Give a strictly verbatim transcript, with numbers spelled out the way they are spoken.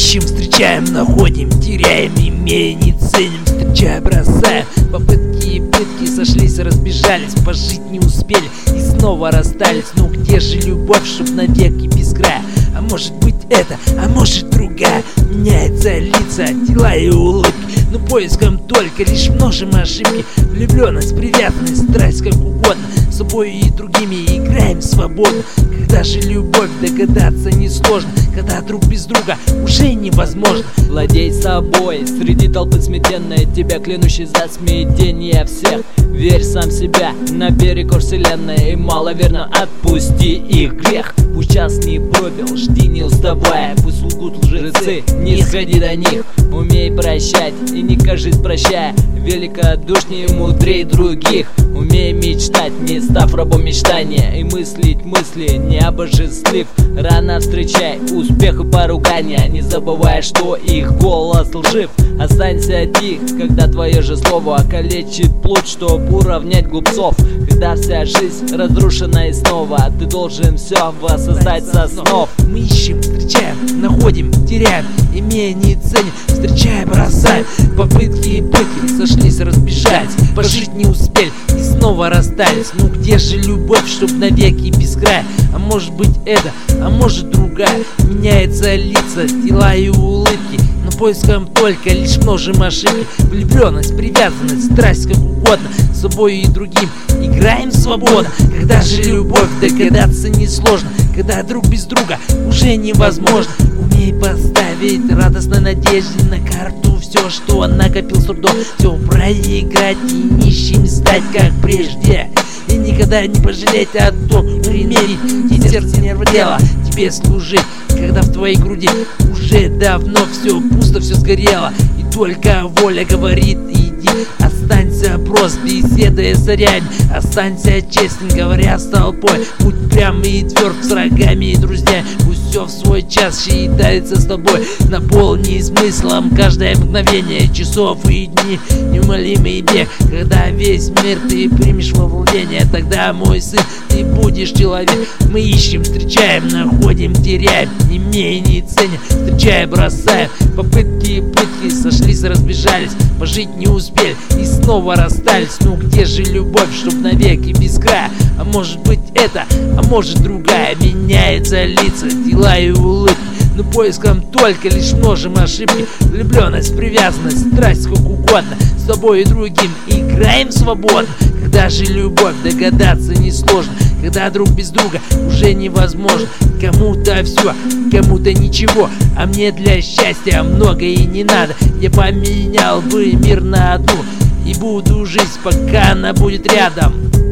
ищем, встречаем, находим, теряем, имея, не ценим, встречая, бросаем. Попытки и пытки сошлись, разбежались, пожить не успели и снова расстались. Ну где же любовь, чтоб навеки без края? А может быть это, а может другая. Меняются лица, тела и улыбки, но поиском только лишь множим ошибки. Влюбленность, привязанность, страсть, как угодно, с собой и другими играем свободно. Когда же любовь, догадаться несложно, когда друг без друга уже невозможно. Владей собой среди толпы сметенной, тебя клянущий за смятение всех. Верь сам себя на берег вселенной, и маловерно отпусти их грех. Пусть час не пробил, жди не уставая, пусть лгут лжецы, не сходи до них. Умей прощать и не кажись прощая, великодушнее и мудрей других. Умей мечтать, не став рабом мечтания, и мыслить мысли, не обожествив. Рано встречай успех и поругания, не забывая, что их голос лжив. Останься тих, когда твое же слово окалечит плоть, чтоб уравнять глупцов. Когда вся жизнь разрушена и снова ты должен все воссоздать со снов. Мы ищем, встречаем, находим, теряем, имея, не ценим, встречая, бросаем. Попытки и пытки сошлись, разбежались, пожить не успели и снова расстались. Ну где же любовь, чтоб навеки без края? А может быть это, а может другая. Меняются лица, тела и улыбки, но поиском только лишь множим ошибки. Влюбленность, привязанность, страсть, как угодно, с собой и другим играем свободно. Когда же любовь, догадаться несложно, когда друг без друга уже невозможно. Умей поставить радостной надежде на карту все, что накопил с трудом. Все проиграть и нищим стать, как прежде, и никогда не пожалеть о том, умереть и сердце нервы дела тебе служить. Когда в твоей груди уже давно все пусто, все сгорело, и только воля говорит: иди. Останься прост, беседуя с царями, останься честен, говоря с толпой. Будь прям и тверд с врагами и друзьями, пусть все в свой час считается с тобой. Наполни смыслом каждое мгновение часов и дни, неумолимый бег. Когда весь мир ты примешь во владение, тогда, мой сын, ты будешь человек. Мы ищем, встречаем, находим, теряем, имея, не ценим, встречая, бросаем. Попытки и пытки сошлись, разбежались, пожить не успели и снова расстались. Ну где же любовь, чтоб навеки без края? А может быть это, а может другая. Меняются лица, тела и улыбки, но поиском только лишь множим ошибки. Влюбленность, привязанность, страсть, как угодно, с тобой и другим играем свободно. Когда же любовь, догадаться несложно, когда друг без друга уже невозможно. Кому-то все, кому-то ничего, а мне для счастья много и не надо. Я поменял бы мир на одну и буду жить, пока она будет рядом.